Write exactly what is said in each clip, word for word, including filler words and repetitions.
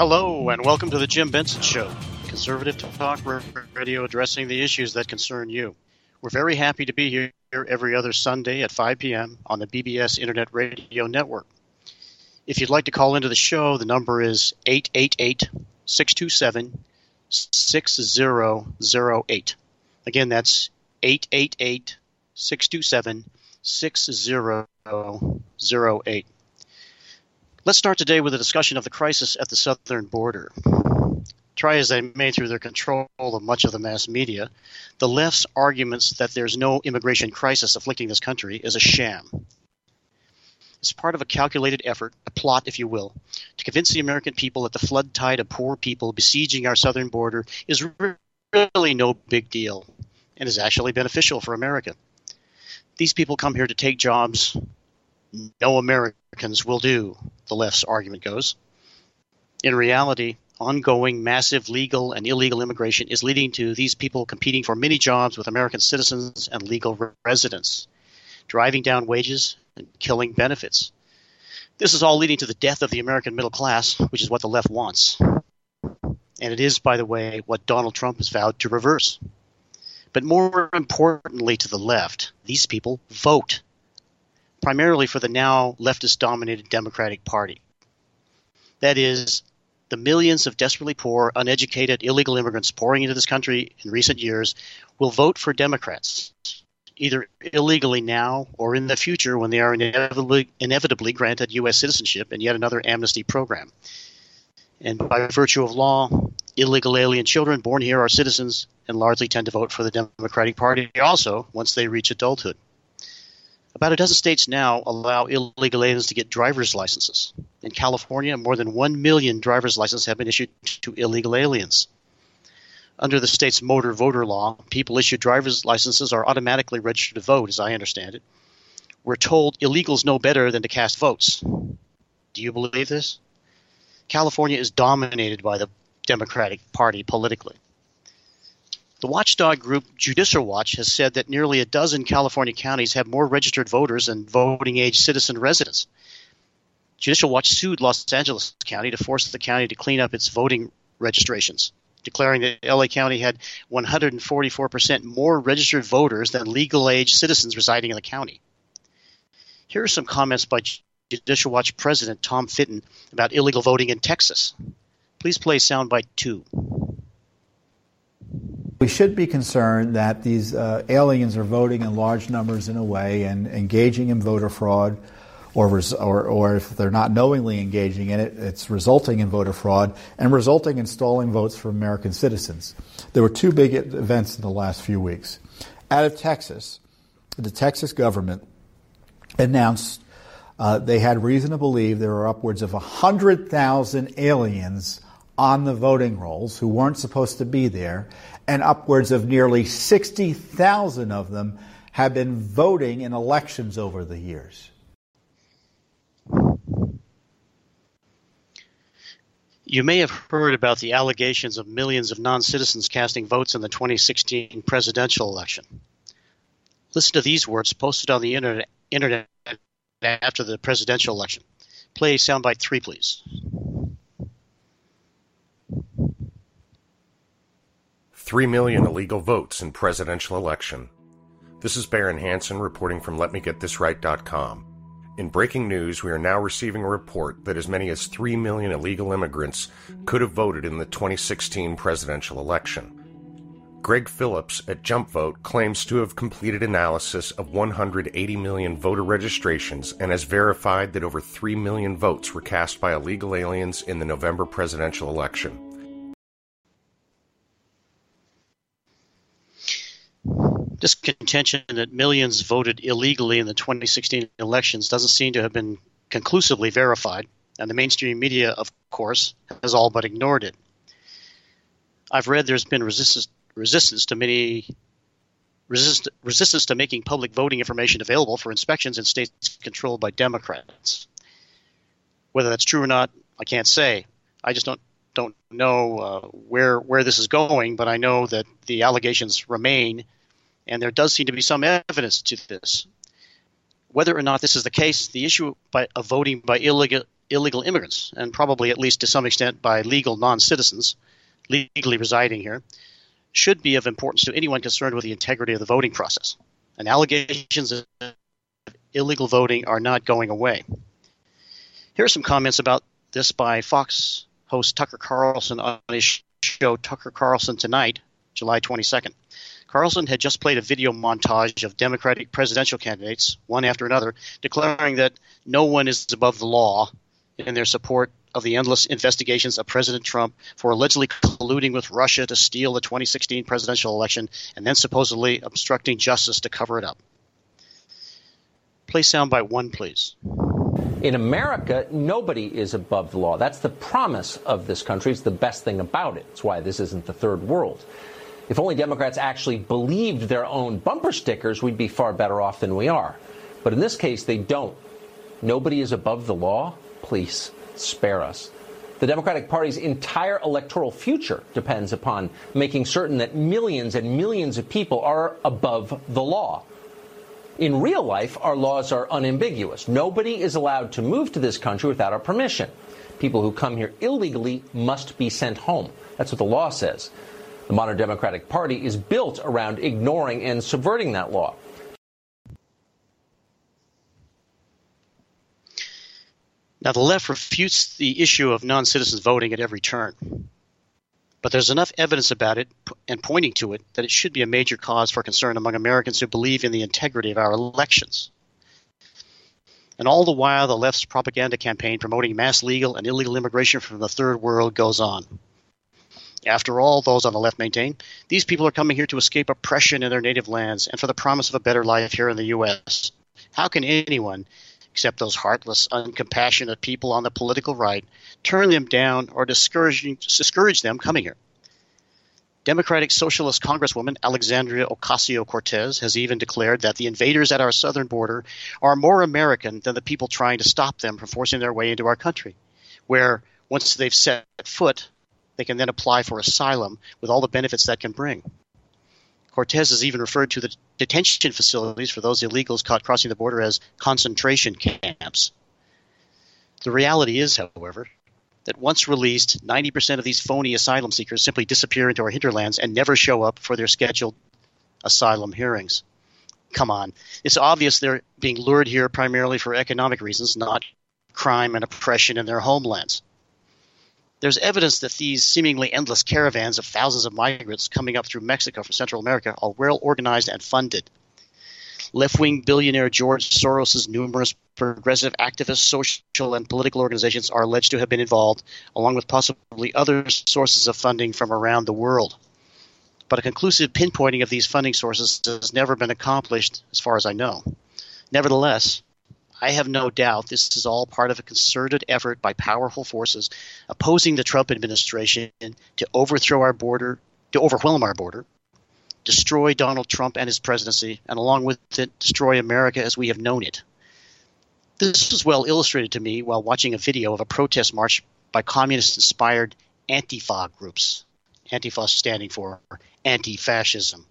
Hello, and welcome to the Jim Benson Show, conservative talk radio addressing the issues that concern you. We're very happy to be here every other Sunday at five p.m. on the B B S Internet Radio Network. If you'd like to call into the show, the number is eight eight eight, six two seven, six zero zero eight. Again, that's eight eight eight, six two seven, six zero zero eight. Let's start today with a discussion of the crisis at the southern border. Try as they may through their control of much of the mass media, the left's arguments that there's no immigration crisis afflicting this country is a sham. It's part of a calculated effort, a plot, if you will, to convince the American people that the flood tide of poor people besieging our southern border is really no big deal and is actually beneficial for America. These people come here to take jobs no Americans will do, the left's argument goes. In reality, ongoing massive legal and illegal immigration is leading to these people competing for many jobs with American citizens and legal residents, driving down wages and killing benefits. This is all leading to the death of the American middle class, which is what the left wants. And it is, by the way, what Donald Trump has vowed to reverse. But more importantly to the left, these people vote, primarily for the now leftist-dominated Democratic Party. That is, the millions of desperately poor, uneducated, illegal immigrants pouring into this country in recent years will vote for Democrats, either illegally now or in the future when they are inevitably, inevitably granted U S citizenship and yet another amnesty program. And by virtue of law, illegal alien children born here are citizens and largely tend to vote for the Democratic Party also once they reach adulthood. About a dozen states now allow illegal aliens to get driver's licenses. In California, more than one million driver's licenses have been issued to illegal aliens. Under the state's motor voter law, people issued driver's licenses are automatically registered to vote, as I understand it. We're told illegals know better than to cast votes. Do you believe this? California is dominated by the Democratic Party politically. The watchdog group Judicial Watch has said that nearly a dozen California counties have more registered voters than voting-age citizen residents. Judicial Watch sued Los Angeles County to force the county to clean up its voting registrations, declaring that L A County had one hundred forty-four percent more registered voters than legal-age citizens residing in the county. Here are some comments by Judicial Watch President Tom Fitton about illegal voting in Texas. Please play soundbite two. We should be concerned that these uh, aliens are voting in large numbers in a way and engaging in voter fraud, or, res- or or if they're not knowingly engaging in it, it's resulting in voter fraud and resulting in stalling votes for American citizens. There were two big events in the last few weeks. Out of Texas, the Texas government announced uh, they had reason to believe there were upwards of one hundred thousand aliens on the voting rolls who weren't supposed to be there, and upwards of nearly sixty thousand of them have been voting in elections over the years. You may have heard about the allegations of millions of non-citizens casting votes in the twenty sixteen presidential election. Listen to these words posted on the internet, internet after the presidential election. Play soundbite three, please. Three million illegal votes in presidential election. This is Baron Hansen reporting from let me get this right dot com. In breaking news, we are now receiving a report that as many as three million illegal immigrants could have voted in the twenty sixteen presidential election. Greg Phillips at JumpVote claims to have completed analysis of one hundred eighty million voter registrations and has verified that over three million votes were cast by illegal aliens in the November presidential election. This contention that millions voted illegally in the twenty sixteen elections doesn't seem to have been conclusively verified, and the mainstream media, of course, has all but ignored it. I've read there's been resistance, resistance to many resist, resistance to making public voting information available for inspections in states controlled by Democrats. Whether that's true or not, I can't say. I just don't don't know uh, where where this is going, but I know that the allegations remain. And there does seem to be some evidence to this. Whether or not this is the case, the issue by, of voting by illegal, illegal immigrants, and probably at least to some extent by legal non-citizens legally residing here, should be of importance to anyone concerned with the integrity of the voting process. And allegations of illegal voting are not going away. Here are some comments about this by Fox host Tucker Carlson on his show Tucker Carlson Tonight, July twenty-second. Carlson had just played a video montage of Democratic presidential candidates, one after another, declaring that no one is above the law in their support of the endless investigations of President Trump for allegedly colluding with Russia to steal the twenty sixteen presidential election and then supposedly obstructing justice to cover it up. Play soundbite one, please. In America, nobody is above the law. That's the promise of this country. It's the best thing about it. It's why this isn't the third world. If only Democrats actually believed their own bumper stickers, we'd be far better off than we are. But in this case, they don't. Nobody is above the law? Please, spare us. The Democratic Party's entire electoral future depends upon making certain that millions and millions of people are above the law. In real life, our laws are unambiguous. Nobody is allowed to move to this country without our permission. People who come here illegally must be sent home. That's what the law says. The modern Democratic Party is built around ignoring and subverting that law. Now, the left refutes the issue of non-citizens voting at every turn. But there's enough evidence about it and pointing to it that it should be a major cause for concern among Americans who believe in the integrity of our elections. And all the while, the left's propaganda campaign promoting mass legal and illegal immigration from the third world goes on. After all, those on the left maintain, these people are coming here to escape oppression in their native lands and for the promise of a better life here in the U S. How can anyone, except those heartless, uncompassionate people on the political right, turn them down or discourage, discourage them coming here? Democratic Socialist Congresswoman Alexandria Ocasio-Cortez has even declared that the invaders at our southern border are more American than the people trying to stop them from forcing their way into our country, where once they've set foot, they can then apply for asylum with all the benefits that can bring. Cortez has even referred to the detention facilities for those illegals caught crossing the border as concentration camps. The reality is, however, that once released, ninety percent of these phony asylum seekers simply disappear into our hinterlands and never show up for their scheduled asylum hearings. Come on. It's obvious they're being lured here primarily for economic reasons, not crime and oppression in their homelands. There's evidence that these seemingly endless caravans of thousands of migrants coming up through Mexico from Central America are well organized and funded. Left-wing billionaire George Soros' numerous progressive activist, social, and political organizations are alleged to have been involved, along with possibly other sources of funding from around the world. But a conclusive pinpointing of these funding sources has never been accomplished, as far as I know. Nevertheless, I have no doubt this is all part of a concerted effort by powerful forces opposing the Trump administration to overthrow our border, to overwhelm our border, destroy Donald Trump and his presidency, and along with it, destroy America as we have known it. This was well illustrated to me while watching a video of a protest march by communist-inspired Antifa groups. Antifa standing for anti-fascism.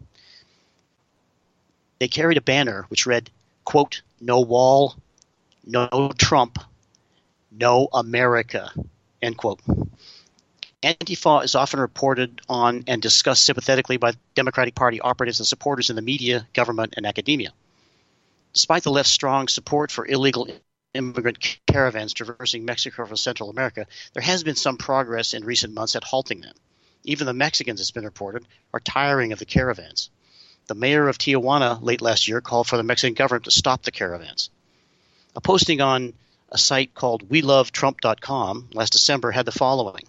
They carried a banner which read, quote, "No wall, no Trump, no America," end quote. Antifa is often reported on and discussed sympathetically by Democratic Party operatives and supporters in the media, government, and academia. Despite the left's strong support for illegal immigrant caravans traversing Mexico from Central America, there has been some progress in recent months at halting them. Even the Mexicans, it's been reported, are tiring of the caravans. The mayor of Tijuana late last year called for the Mexican government to stop the caravans. A posting on a site called we love trump dot com last December had the following.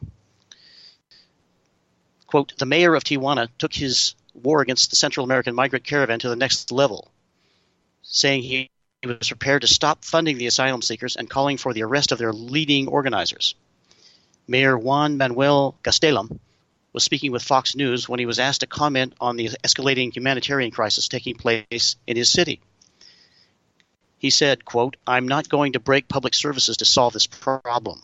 Quote, "The mayor of Tijuana took his war against the Central American migrant caravan to the next level, saying he was prepared to stop funding the asylum seekers and calling for the arrest of their leading organizers." Mayor Juan Manuel Gastelum was speaking with Fox News when he was asked to comment on the escalating humanitarian crisis taking place in his city. He said, quote, "I'm not going to break public services to solve this problem.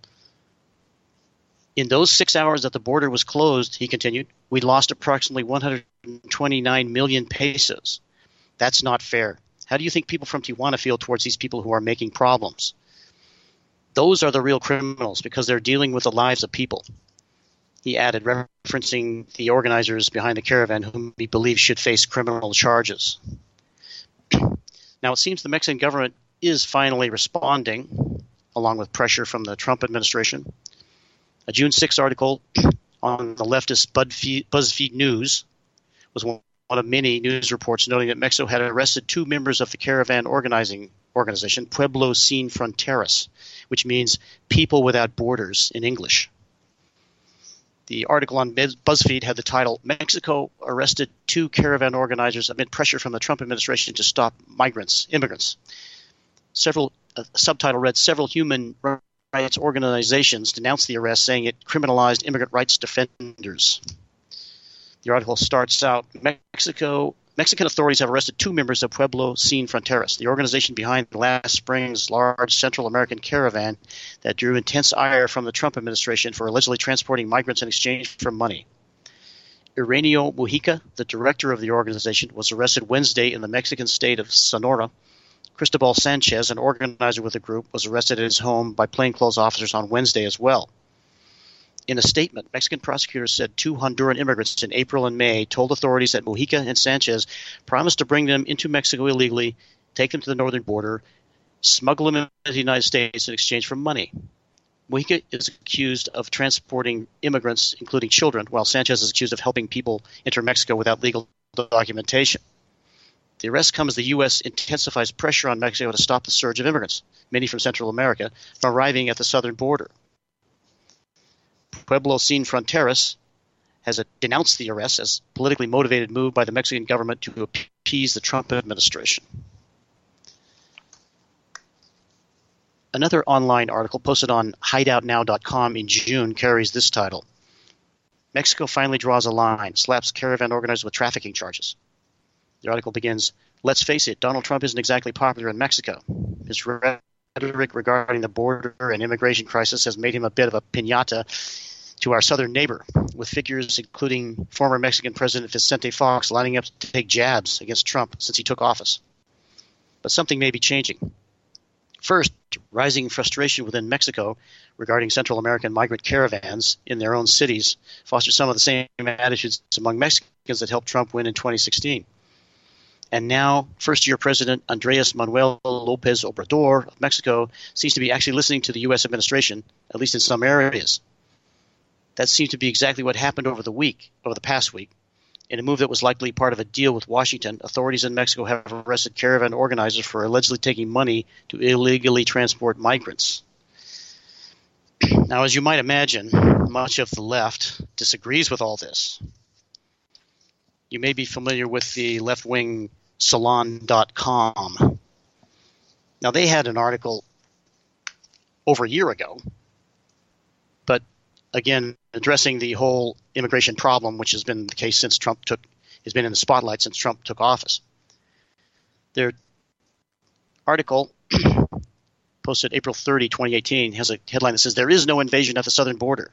In those six hours that the border was closed," he continued, "we lost approximately one hundred twenty-nine million pesos. That's not fair. How do you think people from Tijuana feel towards these people who are making problems?" Those are the real criminals because they're dealing with the lives of people. He added, referencing the organizers behind the caravan whom he believes should face criminal charges. Now, it seems the Mexican government is finally responding, along with pressure from the Trump administration. A June sixth article on the leftist BuzzFeed News was one of many news reports noting that Mexico had arrested two members of the caravan organizing organization, Pueblo Sin Fronteras, which means People Without Borders in English. The article on BuzzFeed had the title, Mexico Arrested Two Caravan Organizers Amid Pressure from the Trump Administration to Stop Migrants, Immigrants. Several uh, subtitle read, Several human rights organizations denounced the arrest, saying it criminalized immigrant rights defenders. The article starts out, Mexico Mexican authorities have arrested two members of Pueblo Sin Fronteras, the organization behind last spring's large Central American caravan that drew intense ire from the Trump administration for allegedly transporting migrants in exchange for money. Ireneo Mujica, the director of the organization, was arrested Wednesday in the Mexican state of Sonora. Cristobal Sanchez, an organizer with the group, was arrested at his home by plainclothes officers on Wednesday as well. In a statement, Mexican prosecutors said two Honduran immigrants in April and May told authorities that Mujica and Sanchez promised to bring them into Mexico illegally, take them to the northern border, smuggle them into the United States in exchange for money. Mujica is accused of transporting immigrants, including children, while Sanchez is accused of helping people enter Mexico without legal documentation. The arrest comes as the U S intensifies pressure on Mexico to stop the surge of immigrants, many from Central America, from arriving at the southern border. Pueblo Sin Fronteras has a, denounced the arrest as a politically motivated move by the Mexican government to appease the Trump administration. Another online article posted on hideout now dot com in June carries this title, Mexico finally draws a line, slaps caravan organizers with trafficking charges. The article begins, let's face it, Donald Trump isn't exactly popular in Mexico. His rhetoric regarding the border and immigration crisis has made him a bit of a piñata to our southern neighbor, with figures including former Mexican President Vicente Fox lining up to take jabs against Trump since he took office. But something may be changing. First, rising frustration within Mexico regarding Central American migrant caravans in their own cities fostered some of the same attitudes among Mexicans that helped Trump win in twenty sixteen. And now, first-year President Andrés Manuel López Obrador of Mexico seems to be actually listening to the U S administration, at least in some areas. That seems to be exactly what happened over the week, over the past week. In a move that was likely part of a deal with Washington, authorities in Mexico have arrested caravan organizers for allegedly taking money to illegally transport migrants. Now, as you might imagine, much of the left disagrees with all this. You may be familiar with the left-wing Salon dot com. Now, they had an article over a year ago, but again, addressing the whole immigration problem, which has been the case since Trump took, has been in the spotlight since Trump took office. Their article, posted April thirtieth, twenty eighteen, has a headline that says, there is no invasion at the southern border.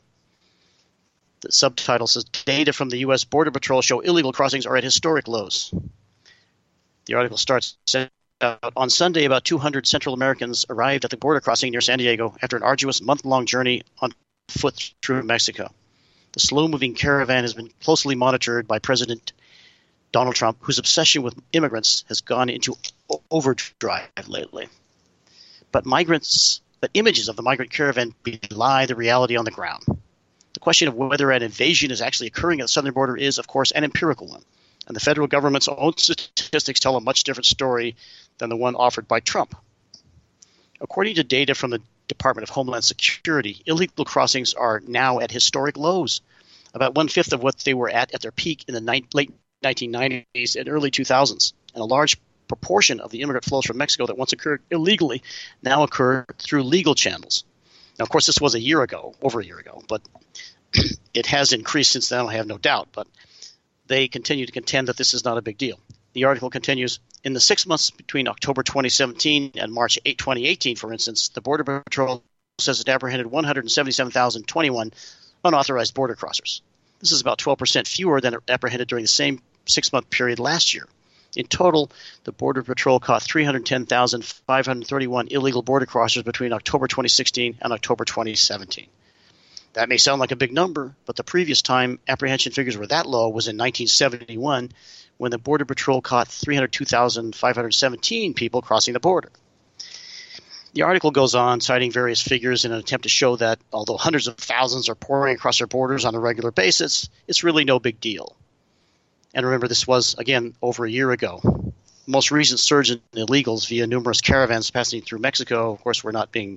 The subtitle says, data from the U S Border Patrol show illegal crossings are at historic lows. The article starts out, on Sunday, about two hundred Central Americans arrived at the border crossing near San Diego after an arduous month-long journey on foot through Mexico. The slow-moving caravan has been closely monitored by President Donald Trump, whose obsession with immigrants has gone into overdrive lately. But migrants, but images of the migrant caravan belie the reality on the ground. The question of whether an invasion is actually occurring at the southern border is, of course, an empirical one, and the federal government's own statistics tell a much different story than the one offered by Trump. According to data from the Department of Homeland Security, illegal crossings are now at historic lows, about one-fifth of what they were at at their peak in the ni- late nineteen nineties and early two thousands, and a large proportion of the immigrant flows from Mexico that once occurred illegally now occur through legal channels. Now, of course, this was a year ago, over a year ago, but it has increased since then, I have no doubt, but they continue to contend that this is not a big deal. The article continues, in the six months between October twenty seventeen and March eighth, twenty eighteen, for instance, the Border Patrol says it apprehended one hundred seventy-seven thousand twenty-one unauthorized border crossers. This is about twelve percent fewer than it apprehended during the same six-month period last year. In total, the Border Patrol caught three hundred ten thousand five hundred thirty-one illegal border crossers between October twenty sixteen and October twenty seventeen. That may sound like a big number, but the previous time apprehension figures were that low was in nineteen seventy-one, when the Border Patrol caught three hundred two thousand five hundred seventeen people crossing the border. The article goes on, citing various figures in an attempt to show that although hundreds of thousands are pouring across our borders on a regular basis, it's really no big deal. And remember, this was, again, over a year ago. The most recent surge in illegals via numerous caravans passing through Mexico, of course, were not being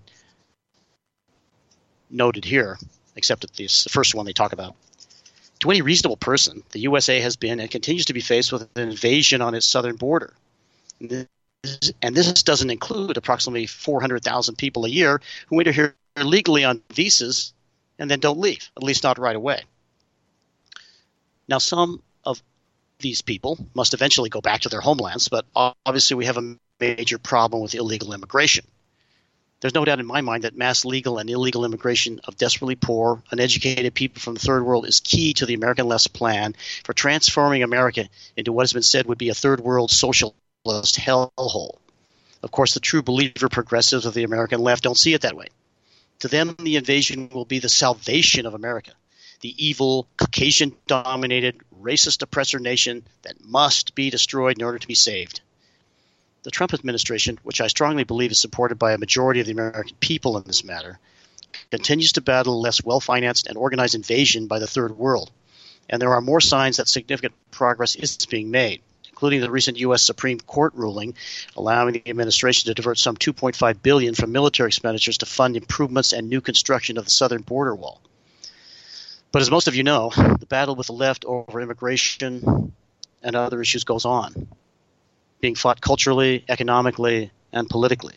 noted here, except that this, the first one they talk about. To any reasonable person, the U S A has been and continues to be faced with an invasion on its southern border. And this doesn't include approximately four hundred thousand people a year who enter here illegally on visas and then don't leave, at least not right away. Now, some of these people must eventually go back to their homelands, but obviously we have a major problem with illegal immigration. There's no doubt in my mind that mass legal and illegal immigration of desperately poor, uneducated people from the third world is key to the American left's plan for transforming America into what has been said would be a third world socialist hellhole. Of course, the true believer progressives of the American left don't see it that way. To them, the invasion will be the salvation of America, the evil, Caucasian-dominated, racist oppressor nation that must be destroyed in order to be saved. The Trump administration, which I strongly believe is supported by a majority of the American people in this matter, continues to battle less well-financed and organized invasion by the third world. And there are more signs that significant progress is being made, including the recent U S Supreme Court ruling allowing the administration to divert some two point five billion dollars from military expenditures to fund improvements and new construction of the southern border wall. But as most of you know, the battle with the left over immigration and other issues goes on, being fought culturally, economically, and politically.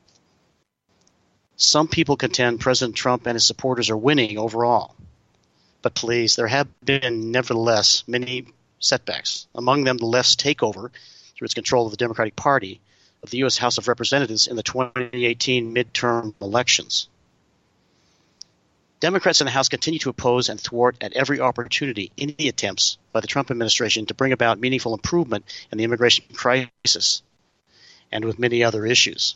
Some people contend President Trump and his supporters are winning overall. But please, there have been, nevertheless, many setbacks, among them the left's takeover through its control of the Democratic Party of the U S House of Representatives in the twenty eighteen midterm elections. Democrats in the House continue to oppose and thwart at every opportunity any attempts by the Trump administration to bring about meaningful improvement in the immigration crisis and with many other issues.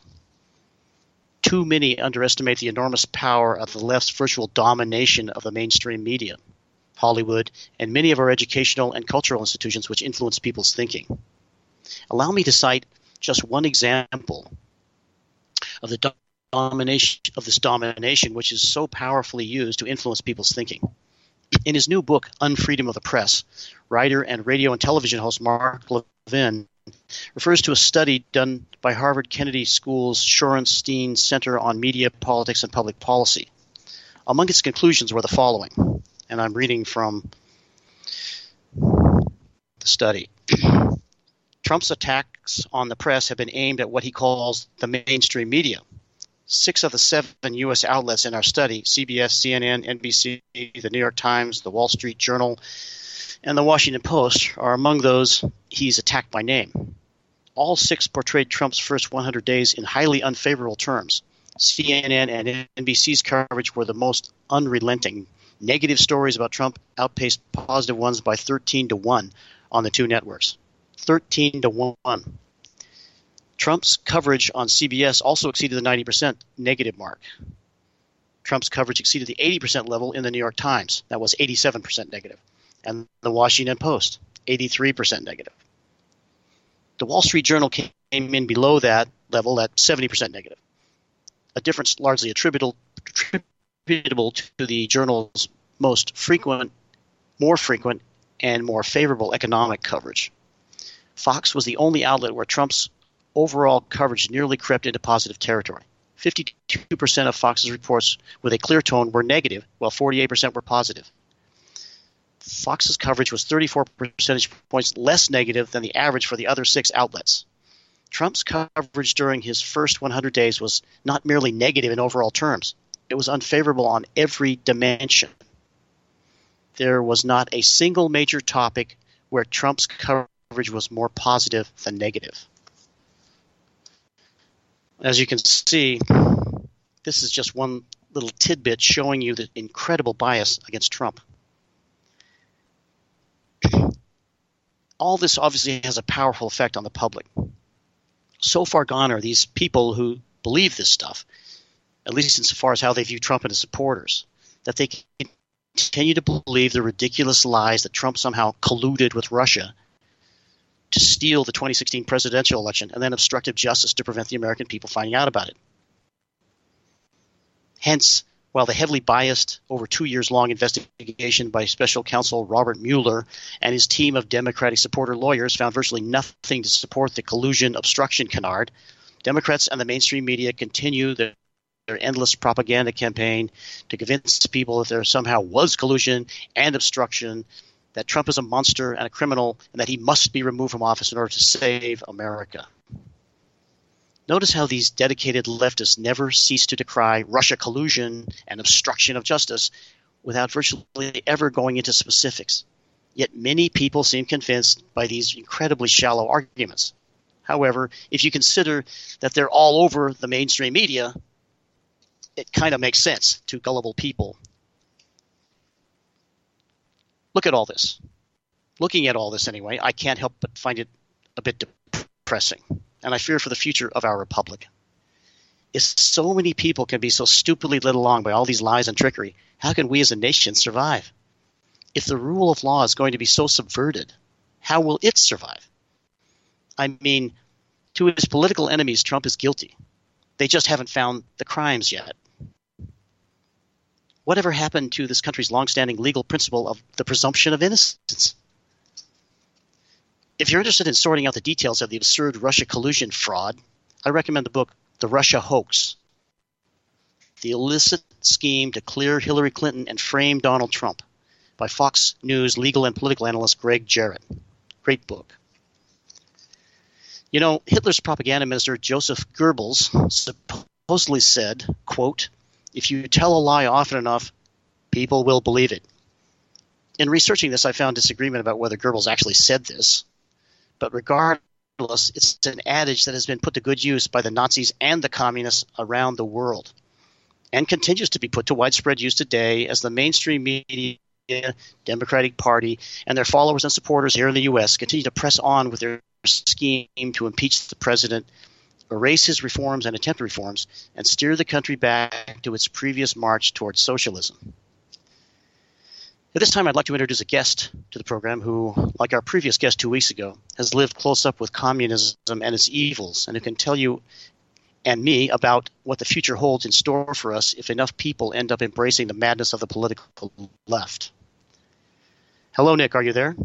Too many underestimate the enormous power of the left's virtual domination of the mainstream media, Hollywood, and many of our educational and cultural institutions which influence people's thinking. Allow me to cite just one example of the domination of this domination which is so powerfully used to influence people's thinking. In his new book, Unfreedom of the Press, writer and radio and television host Mark Levin refers to a study done by Harvard Kennedy School's Shorenstein Center on Media, Politics, and Public Policy. Among its conclusions were the following, and I'm reading from the study. Trump's attacks on the press have been aimed at what he calls the mainstream media. Six of the seven U S outlets in our study, C B S, C N N, N B C, the New York Times, the Wall Street Journal, and the Washington Post, are among those he's attacked by name. All six portrayed Trump's first one hundred days in highly unfavorable terms. C N N and N B C's coverage were the most unrelenting. Negative stories about Trump outpaced positive ones by thirteen to one on the two networks. thirteen to one. Trump's coverage on C B S also exceeded the ninety percent negative mark. Trump's coverage exceeded the eighty percent level in the New York Times. That was eighty-seven percent negative. And the Washington Post, eighty-three percent negative. The Wall Street Journal came in below that level at seventy percent negative, a difference largely attributable, attributable to the journal's most frequent, more frequent, and more favorable economic coverage. Fox was the only outlet where Trump's overall coverage nearly crept into positive territory. fifty-two percent of Fox's reports with a clear tone were negative, while forty-eight percent were positive. Fox's coverage was thirty-four percentage points less negative than the average for the other six outlets. Trump's coverage during his first one hundred days was not merely negative in overall terms. It was unfavorable on every dimension. There was not a single major topic where Trump's coverage was more positive than negative. As you can see, this is just one little tidbit showing you the incredible bias against Trump. all this obviously has a powerful effect on the public. So far gone are these people who believe this stuff, at least insofar as how they view Trump and his supporters, that they continue to believe the ridiculous lies that Trump somehow colluded with Russia to steal the twenty sixteen presidential election and then obstructed justice to prevent the American people finding out about it. Hence, while the heavily biased, over two years long investigation by special counsel Robert Mueller and his team of Democratic supporter lawyers found virtually nothing to support the collusion obstruction canard, Democrats and the mainstream media continue their, their endless propaganda campaign to convince people that there somehow was collusion and obstruction, that Trump is a monster and a criminal, and that he must be removed from office in order to save America. Notice how these dedicated leftists never cease to decry Russia collusion and obstruction of justice without virtually ever going into specifics. Yet many people seem convinced by these incredibly shallow arguments. However, if you consider that they're all over the mainstream media, it kind of makes sense to gullible people. Look at all this. Looking at all this anyway, I can't help but find it a bit depressing. And I fear for the future of our republic. If so many people can be so stupidly led along by all these lies and trickery, how can we as a nation survive? If the rule of law is going to be so subverted, how will it survive? I mean, to his political enemies, Trump is guilty. They just haven't found the crimes yet. Whatever happened to this country's longstanding legal principle of the presumption of innocence? If you're interested in sorting out the details of the absurd Russia collusion fraud, I recommend the book The Russia Hoax, The Illicit Scheme to Clear Hillary Clinton and Frame Donald Trump by Fox News legal and political analyst Greg Jarrett. Great book. You know, Hitler's propaganda minister Joseph Goebbels supposedly said, quote, "If you tell a lie often enough, people will believe it." In researching this, I found disagreement about whether Goebbels actually said this. But regardless, it's an adage that has been put to good use by the Nazis and the communists around the world, and continues to be put to widespread use today as the mainstream media, Democratic Party, and their followers and supporters here in the U S continue to press on with their scheme to impeach the president, erase his reforms and attempt reforms, and steer the country back to its previous march towards socialism. At this time, I'd like to introduce a guest to the program who, like our previous guest two weeks ago, has lived close up with communism and its evils, and who can tell you and me about what the future holds in store for us if enough people end up embracing the madness of the political left. Hello, Nick. Are you there?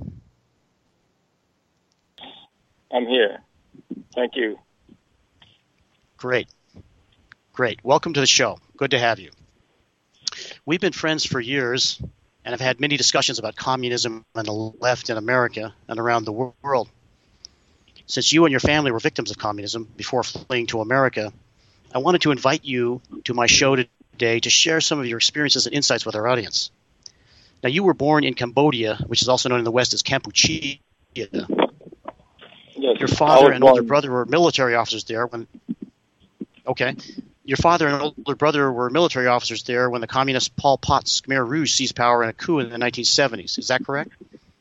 I'm here. Thank you. Great. Great. Welcome to the show. Good to have you. We've been friends for years and have had many discussions about communism and the left in America and around the world. Since you and your family were victims of communism before fleeing to America, I wanted to invite you to my show today to share some of your experiences and insights with our audience. Now, you were born in Cambodia, which is also known in the West as Kampuchea. Yes, your father and older brother were military officers there when – okay. Your father and older brother were military officers there when the communist Pol Pot's Khmer Rouge seized power in a coup in the nineteen seventies. Is that correct?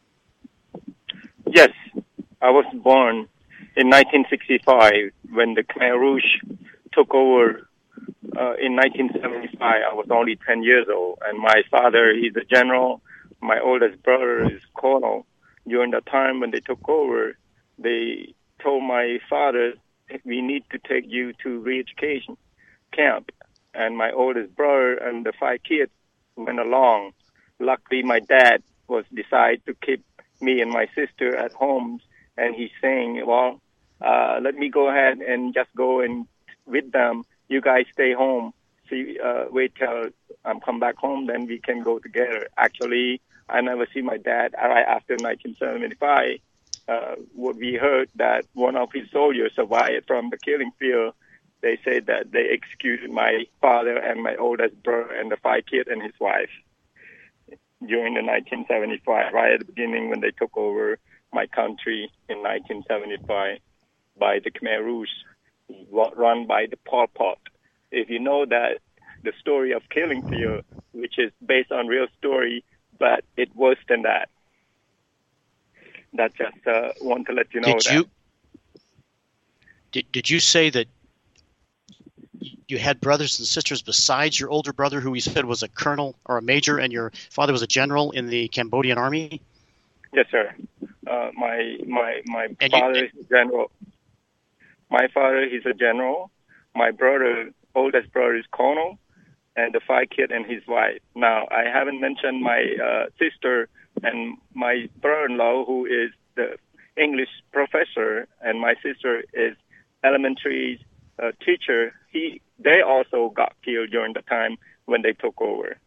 Yes. I was born in nineteen sixty-five when the Khmer Rouge took over uh, in nineteen seventy-five. I was only ten years old, and my father, he's a general. My oldest brother is colonel. During the time when they took over, they told my father, we need to take you to re-education camp, and my oldest brother and the five kids went along. Luckily, my dad was decided to keep me and my sister at home, and he's saying, well, uh, let me go ahead and just go and with them. You guys stay home. See, uh, wait till I um, come back home, then we can go together. Actually, I never see my dad right after nineteen seventy-five. Uh, what we heard that one of his soldiers survived from the killing field. They said that they executed my father and my oldest brother and the five kids and his wife during the nineteen seventy-five, right at the beginning when they took over my country in nineteen seventy-five by the Khmer Rouge, run by the Pol Pot. If you know that the story of Killing Field, which is based on real story, but it's worse than that. That just uh, want to let you know did that. You, did, did you say that you had brothers and sisters besides your older brother, who you said was a colonel or a major, and your father was a general in the Cambodian army? Yes, sir. Uh, my my my And father you, is a general. My father, he's a general. My brother, oldest brother, is colonel, and the five kids and his wife. Now, I haven't mentioned my uh, sister and my brother-in-law, who is the English professor, and my sister is elementary uh, teacher. He they also got killed during the time when they took over.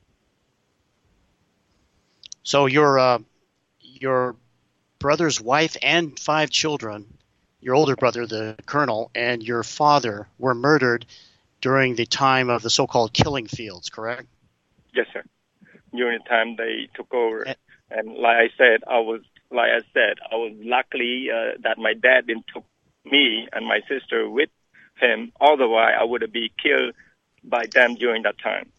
So your uh, your brother's wife and five children, your older brother, the colonel, and your father were murdered during the time of the so-called killing fields, correct? Yes, sir. During the time they took over, and, and like I said, I was like I said, I was lucky uh, that my dad didn't took me and my sister with him. Otherwise, I would have been killed by them during that time.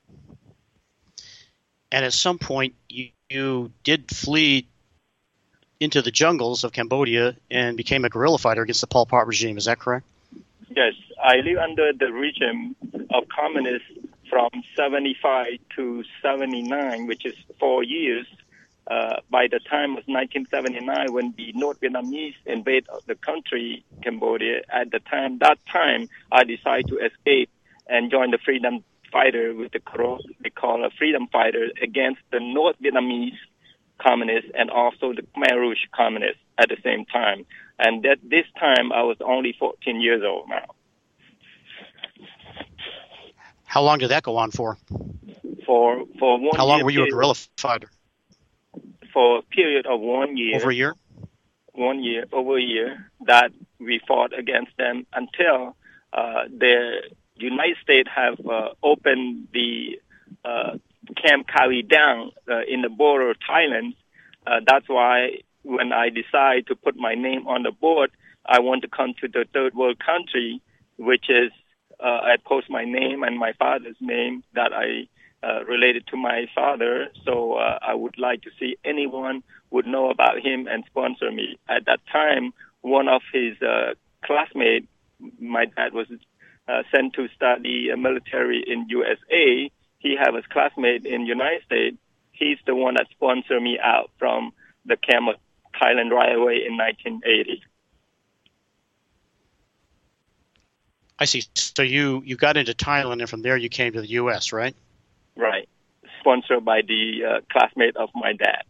And at some point, you, you did flee into the jungles of Cambodia and became a guerrilla fighter against the Pol Pot regime. Is that correct? Yes, I live under the regime of communists from seventy-five to seventy-nine, which is four years. Uh, by the time of nineteen seventy-nine, when the North Vietnamese invaded the country, Cambodia, at the time, that time, I decided to escape and join the freedom fighter with the they call a freedom fighter against the North Vietnamese communists and also the Khmer Rouge communists at the same time. And at this time, I was only fourteen years old now. How long did that go on for? For for one. How long year were you period, a guerrilla fighter? For a period of one year. Over a year? One year, over a year, that we fought against them until uh, the United States have uh, opened the uh, Camp Kawi Dang uh, in the border of Thailand. Uh, that's why when I decided to put my name on the board, I want to come to the third world country, which is uh, I post my name and my father's name that I uh, related to my father. So uh, I would like to see anyone would know about him and sponsor me. At that time, one of his uh, classmates, my dad was uh, sent to study uh, military in U S A. He had his classmate in United States. He's the one that sponsored me out from the camp of Thailand right away in nineteen eighty. I see. So you, you got into Thailand, and from there you came to the U S, right? Right. Sponsored by the uh, classmate of my dad.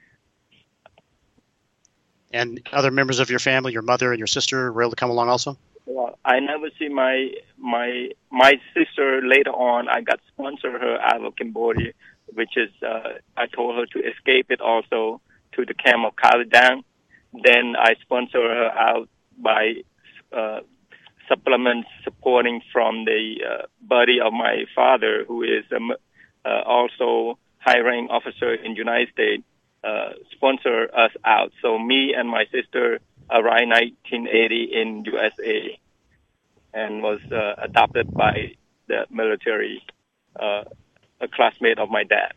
And other members of your family, your mother and your sister, were able to come along also? Well, I never see my my my sister later on. I got sponsored her out of Cambodia, which is uh, I told her to escape it also to the camp of Kawi Dang. Then I sponsor her out by uh, supplements supporting from the uh, buddy of my father, who is um, uh, also high-rank officer in the United States, uh, sponsor us out. So me and my sister arrived in nineteen eighty in U S A and was uh, adopted by the military, uh, a classmate of my dad.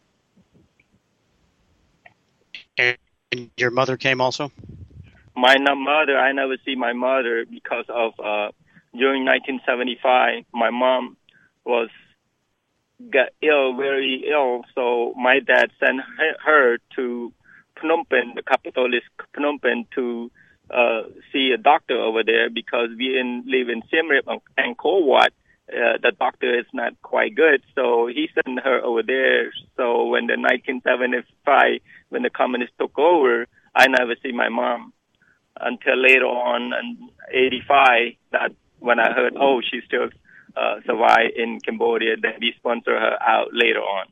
And your mother came also? My mother, I never see my mother because of uh, during nineteen seventy-five, my mom was got ill, very ill. So my dad sent her to Phnom Penh, the capital is Phnom Penh, to uh, see a doctor over there because we in, live in Siem Reap and Angkor Wat. Uh, the doctor is not quite good, so he sent her over there. So when the nineteen seventy-five, when the communists took over, I never see my mom until later on in eighty-five. That when I heard, oh, she still uh, survived in Cambodia, then we sponsor her out later on.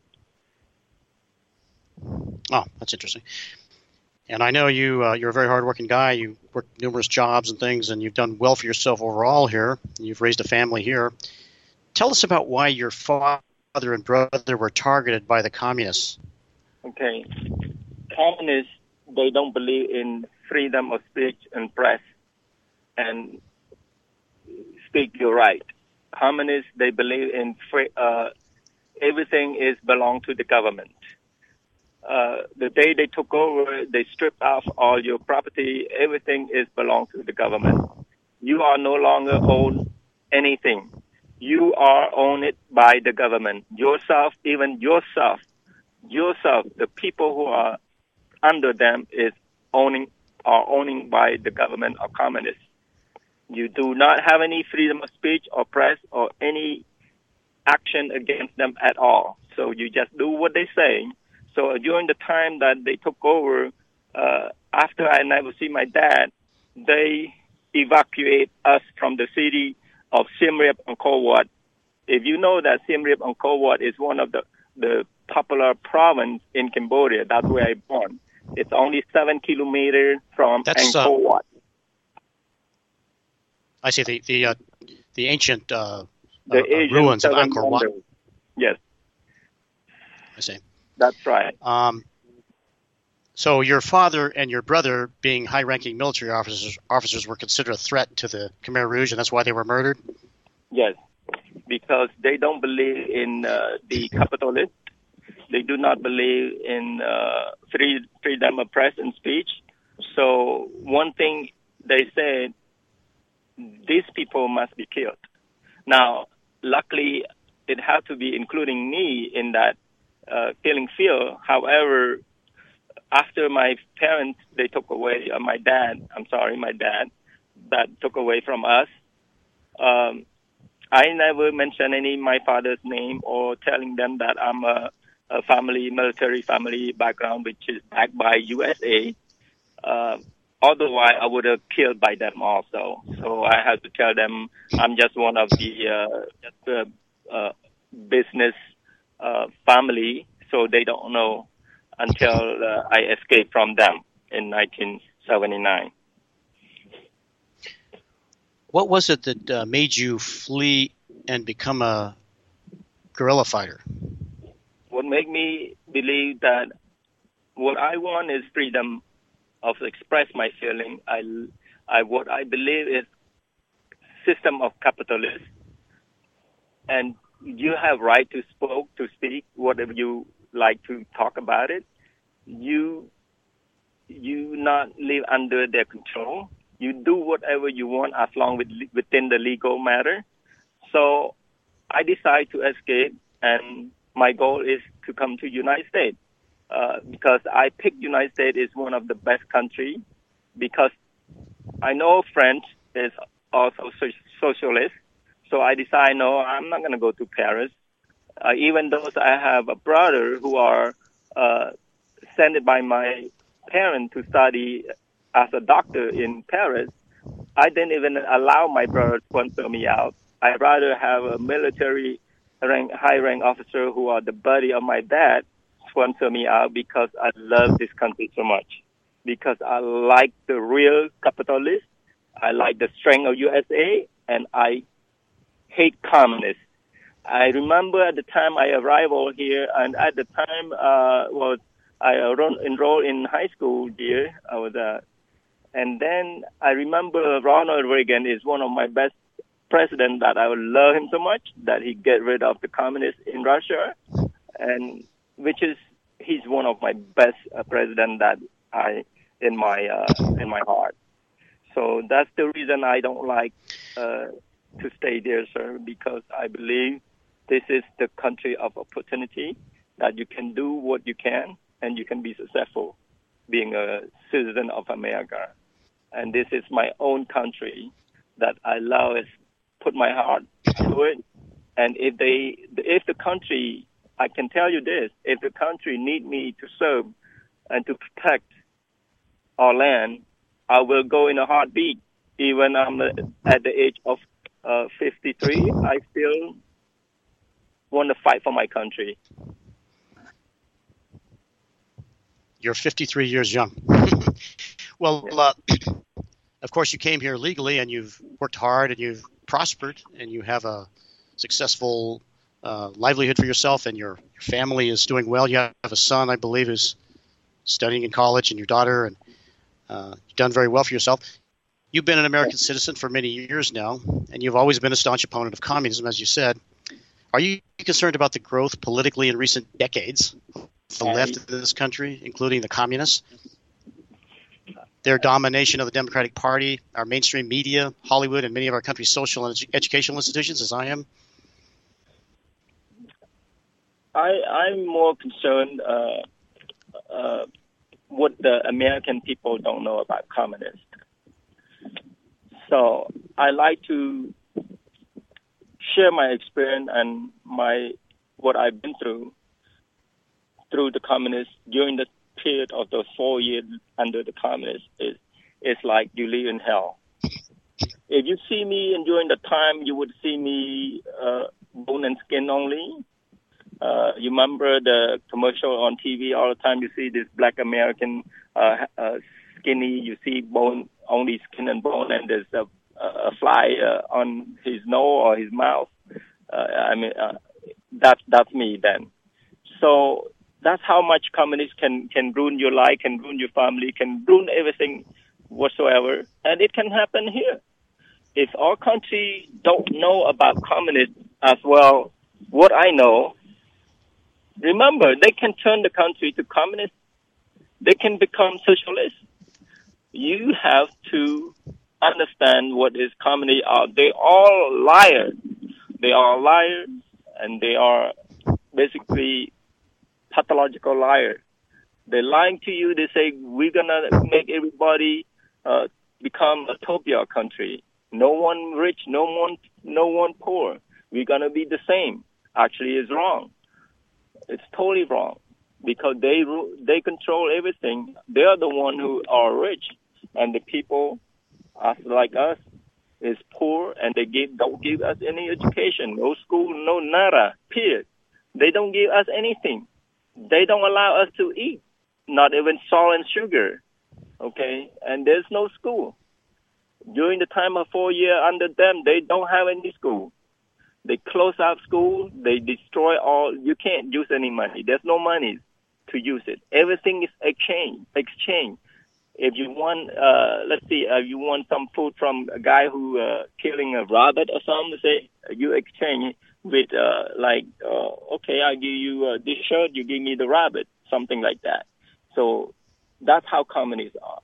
Oh, that's interesting. And I know you, uh, you're a very hardworking guy. You worked numerous jobs and things, and you've done well for yourself overall here. You've raised a family here. Tell us about why your father and brother were targeted by the communists. Okay. Communists, they don't believe in freedom of speech and press and speak your right. Communists, they believe in free, uh, everything is belong to the government. uh, the day they took over, they stripped off all your property. Everything is belongs to the government. You are no longer own anything. You are owned by the government. Yourself, even yourself, yourself, the people who are under them is owning, are owning by the government or communists. You do not have any freedom of speech or press or any action against them at all. So you just do what they say. So during the time that they took over, uh, after I never see my dad, they evacuate us from the city of Siem Reap Angkor Wat. If you know that Siem Reap Angkor Wat is one of the, the popular province in Cambodia, that's where I born. It's only seven kilometers from That's, Angkor Wat. Uh, I see the the uh, the ancient uh, the uh, ruins of Angkor Wat. Yes, I see. That's right. Um, so your father and your brother, being high-ranking military officers, officers were considered a threat to the Khmer Rouge, and that's why they were murdered? Yes, because they don't believe in uh, the capitalists. They do not believe in uh, free, freedom of press and speech. So one thing they said, these people must be killed. Now, luckily, it had to be including me in that uh, killing field. However, after my parents, they took away, uh, my dad, I'm sorry, my dad, that took away from us, um, I never mentioned any my father's name or telling them that I'm a, a family, military family background, which is backed by U S A. Uh, otherwise, I would have killed by them also. So I had to tell them I'm just one of the uh, just, uh, uh, business uh, family, so they don't know until uh, I escaped from them in nineteen seventy-nine. What was it that uh, made you flee and become a guerrilla fighter? What made me believe that what I want is freedom of express my feeling. I, I what I believe is system of capitalism, and you have right to spoke to speak whatever you like to talk about it. You you not live under their control. You do whatever you want as long with, within the legal matter. So I decided to escape, and my goal is to come to United States uh, because I picked United States as one of the best country because I know French is also so- socialist. So I decided, no, I'm not going to go to Paris. Uh, even though I have a brother who are uh, sent by my parents to study as a doctor in Paris, I didn't even allow my brother to sponsor me out. I'd rather have a military rank, high rank officer who are the buddy of my dad sponsor me out because I love this country so much. Because I like the real capitalist, I like the strength of U S A, and I hate communists. I remember at the time I arrived over here, and at the time uh, was I enrolled in high school here. I was uh, And then I remember Ronald Reagan is one of my best presidents that I would love him so much that he get rid of the communists in Russia, and which is he's one of my best uh, president that I in my uh, in my heart. So that's the reason I don't like uh, to stay there, sir, because I believe this is the country of opportunity that you can do what you can and you can be successful being a citizen of America. And this is my own country that I love, is put my heart to it. And if they, if the country, I can tell you this, if the country need me to serve and to protect our land, I will go in a heartbeat. Even I'm at the age of uh, fifty-three, I still want to fight for my country. You're fifty-three years young. Well, uh, of course, you came here legally, and you've worked hard, and you've prospered, and you have a successful uh, livelihood for yourself, and your, your family is doing well. You have a son, I believe, who's studying in college, and your daughter, and uh, you've done very well for yourself. You've been an American citizen for many years now, and you've always been a staunch opponent of communism, as you said. Are you concerned about the growth politically in recent decades the left of this country, including the communists. Their domination of the Democratic Party, our mainstream media, Hollywood, and many of our country's social and educational institutions, as I am? I, I'm more concerned uh, uh, what the American people don't know about communists. So I like to share my experience and my what I've been through through the communists during the period of those four years under the communists. Is it's like you live in hell. If you see me and during the time, you would see me uh, bone and skin only. Uh, you remember the commercial on T V all the time? You see this black American uh, uh, skinny. You see bone, only skin and bone, and there's a, a fly uh, on his nose or his mouth. Uh, I mean, uh, that's that's me then. So that's how much communists can can ruin your life, can ruin your family, can ruin everything whatsoever, and it can happen here. If our country don't know about communists as well, what I know. Remember, they can turn the country to communist. They can become socialist. You have to understand what is communist are. They all liars. They are liars, and they are basically pathological liars. They're lying to you. They say, we're going to make everybody uh, become a utopia country. No one rich, no one, no one poor. We're going to be the same. Actually, it's wrong. It's totally wrong because they they control everything. They are the one who are rich, and the people, us like us, is poor, and they give, don't give us any education, no school, no nada. Period. They don't give us anything. They don't allow us to eat, not even salt and sugar. Okay, and there's no school. During the time of four years under them, they don't have any school. They close out school. They destroy all. You can't use any money. There's no money to use it. Everything is exchange. Exchange. If you want, uh, let's see, uh, you want some food from a guy who uh, killing a rabbit or something, say you exchange with uh, like, uh, okay, I give you uh, this shirt, you give me the rabbit, something like that. So that's how communists are.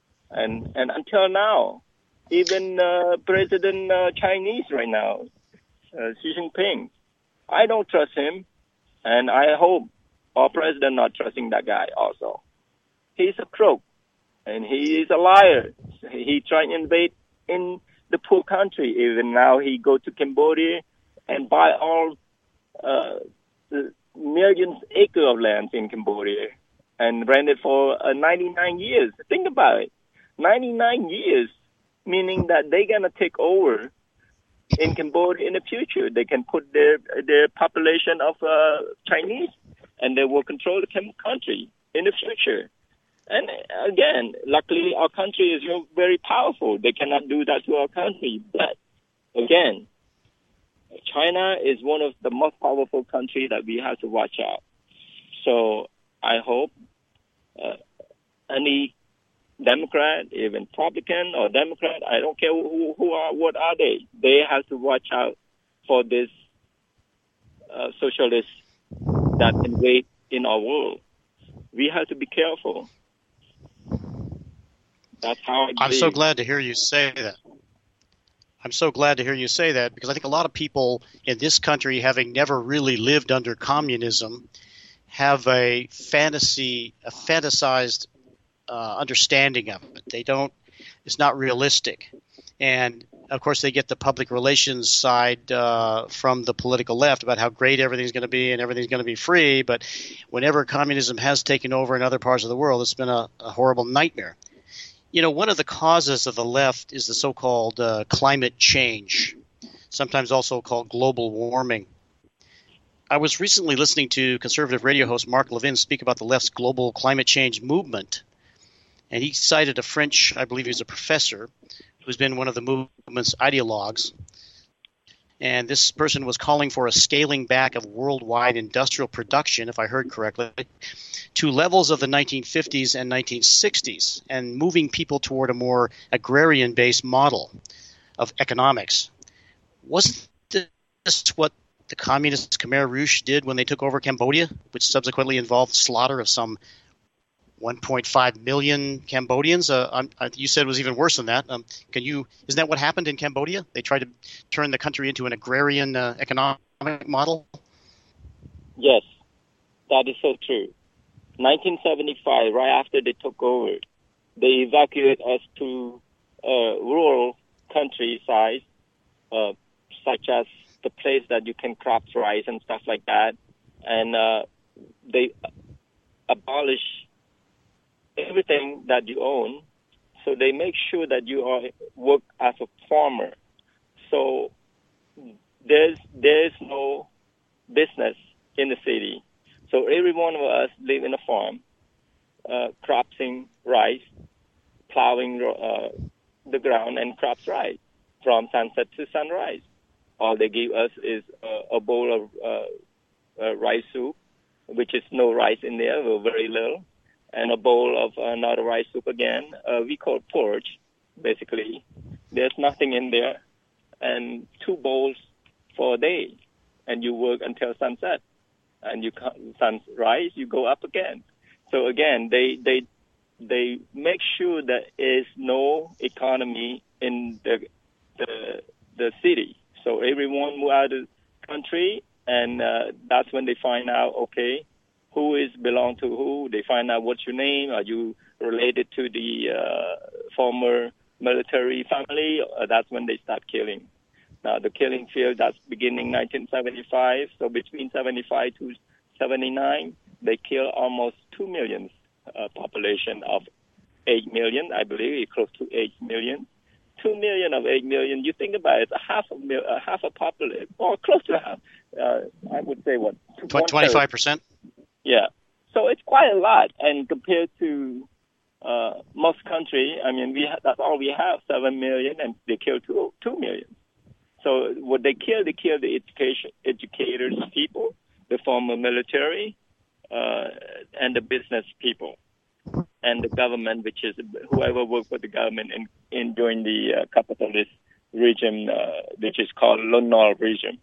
And and until now, even uh, President uh, Chinese right now. Uh, Xi Jinping, I don't trust him, and I hope our president not trusting that guy also. He's a crook, and he is a liar. He tried to invade in the poor country. Even now, he go to Cambodia and buy all uh, millions acres of land in Cambodia and rent it for uh, ninety-nine years. Think about it, ninety-nine years, meaning that they're gonna take over in Cambodia in the future. They can put their their population of uh, Chinese, and they will control the country in the future. And again, luckily our country is very powerful. They cannot do that to our country. But again, China is one of the most powerful countries that we have to watch out. So I hope uh, any Democrat, even Republican or Democrat, I don't care who, who are, what are they. They have to watch out for this uh, socialists that invade in our world. We have to be careful. That's how I I'm so glad to hear you say that. I'm so glad to hear you say that because I think a lot of people in this country, having never really lived under communism, have a fantasy, a fantasized Uh, understanding of it. They don't, it's not realistic. And of course they get the public relations side uh, from the political left about how great everything's going to be and everything's going to be free. But whenever communism has taken over in other parts of the world, it's been a, a horrible nightmare. You know, one of the causes of the left is the so-called uh, climate change, sometimes also called global warming. I was recently listening to conservative radio host Mark Levin speak about the left's global climate change movement. And he cited a French, I believe he was a professor, who's been one of the movement's ideologues. And this person was calling for a scaling back of worldwide industrial production, if I heard correctly, to levels of the nineteen fifties and nineteen sixties, and moving people toward a more agrarian-based model of economics. Wasn't this what the communists Khmer Rouge did when they took over Cambodia, which subsequently involved slaughter of some one point five million Cambodians? Uh, I'm, I, you said it was even worse than that. Um, can you? Isn't that what happened in Cambodia? They tried to turn the country into an agrarian uh, economic model. Yes, that is so true. nineteen seventy-five, right after they took over, they evacuated us to uh, rural countryside, uh, such as the place that you can crop rice and stuff like that, and uh, they abolish everything that you own. So they make sure that you are work as a farmer. So there's there's no business in the city. So every one of us live in a farm, uh, cropping rice, plowing uh, the ground and crops rice from sunset to sunrise. All they give us is uh, a bowl of uh, uh, rice soup, which is no rice in there, or very little, and a bowl of another rice soup again. Uh, we call porridge, basically. There's nothing in there, and two bowls for a day, and you work until sunset. And you sunrise, you go up again. So again, they they they make sure that there is no economy in the the the city. So everyone move out of the country, and uh, that's when they find out, okay, who is belong to who. They find out what's your name. Are you related to the uh, former military family? Uh, that's when they start killing. Now, the killing field, that's beginning nineteen seventy-five. So between seventy-five to seventy-nine, they kill almost two million uh, population of eight million. I believe it's close to eight million. two million of eight million, you think about it, half a, mil, uh, half a population, or close to half. Uh, I would say, what? twenty-five percent? Yeah. So it's quite a lot. And compared to uh, most countries, I mean, we ha- that's all we have, seven million, and they kill two, two million. So what they kill, they kill the education, educators, people, the former military, uh, and the business people, and the government, which is whoever worked for the government in, in during the uh, capitalist regime, uh, which is called Lone Nol regime.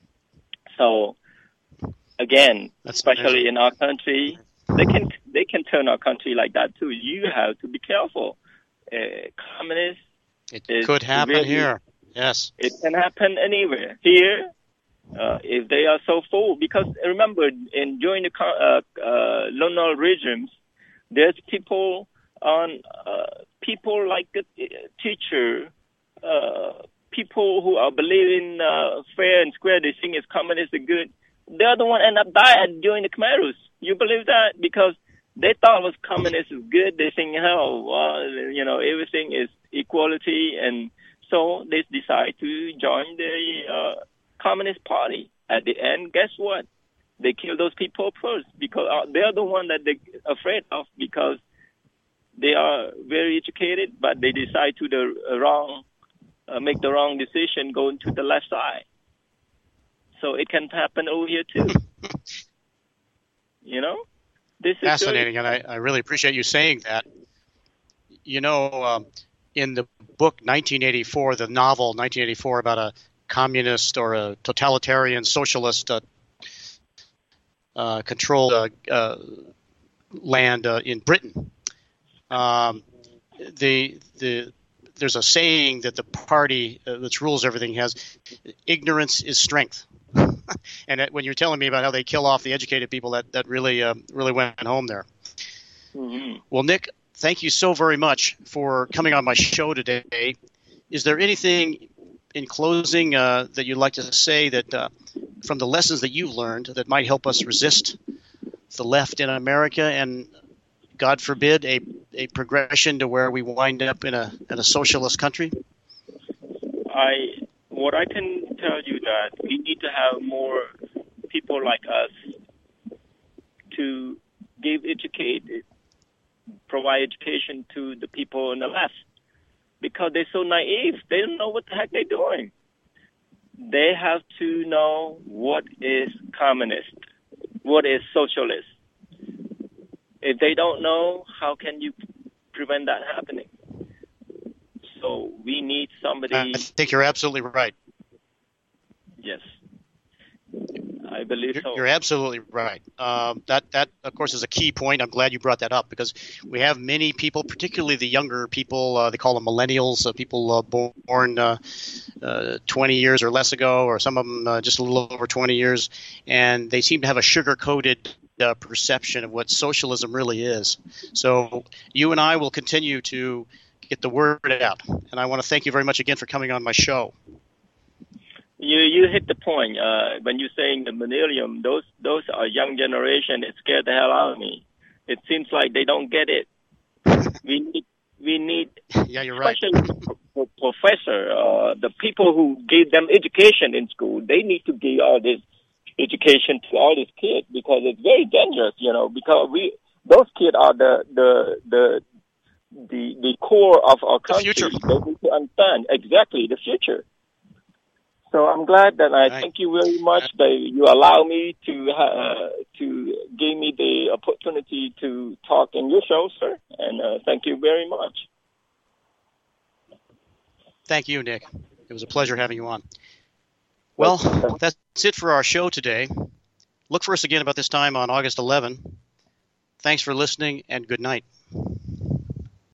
So again, That's especially amazing. In our country, they can they can turn our country like that too. You have to be careful. Uh, communists. It could happen really, here. Yes. It can happen anywhere. Here, uh, if they are so full, because remember, in during the uh, uh, Lone Nol regimes, there's people on uh, people like a teacher, uh, people who are believing uh, fair and square. They think it's communists are good. They're the one end up dying during the Khmer Rouge. You believe that? Because they thought it was communists is good. They think, hell, well, you know, everything is equality, and so they decide to join the uh, Communist Party. At the end, guess what? They kill those people first because uh, they're the one that they're afraid of because they are very educated, but they decide to the uh, wrong, uh, make the wrong decision, going to the left side. So it can happen over here too. You know, this is fascinating, very- and I, I really appreciate you saying that. You know. Um, In the book nineteen eighty-four, the novel nineteen eighty-four about a communist or a totalitarian socialist uh, uh, controlled uh, uh, land uh, in Britain, um, the the there's a saying that the party uh, that rules everything has, ignorance is strength. And when you're telling me about how they kill off the educated people, that that really uh, really went home there. Mm-hmm. Well, Nick, thank you so very much for coming on my show today. Is there anything in closing uh, that you'd like to say that uh, from the lessons that you've learned that might help us resist the left in America and, God forbid, a, a progression to where we wind up in a in a socialist country? I what I can tell you that we need to have more people like us to give educate. provide education to the people on the left because they're so naive. They don't know what the heck they're doing. They have to know what is communist, what is socialist. If they don't know, how can you prevent that happening? So we need somebody. I think you're absolutely right. Yes. I believe You're, so. you're absolutely right. Um, that, that, of course, is a key point. I'm glad you brought that up because we have many people, particularly the younger people, uh, they call them millennials, uh, people uh, born uh, uh, twenty years or less ago, or some of them uh, just a little over twenty years, and they seem to have a sugar-coated uh, perception of what socialism really is. So you and I will continue to get the word out, and I want to thank you very much again for coming on my show. You you hit the point uh, when you're saying the millennium. Those those are young generation. It scared the hell out of me. It seems like they don't get it. We need we need yeah, you're right. especially the professor, uh, the people who gave them education in school. They need to give all this education to all these kids because it's very dangerous. You know, because we those kids are the the the the the core of our country. The future. They need to understand exactly the future. So I'm glad that I Right. thank you very much that you allow me to uh, to give me the opportunity to talk in your show, sir. And uh, thank you very much. Thank you, Nick. It was a pleasure having you on. Well, that's it for our show today. Look for us again about this time on August eleventh. Thanks for listening, and good night.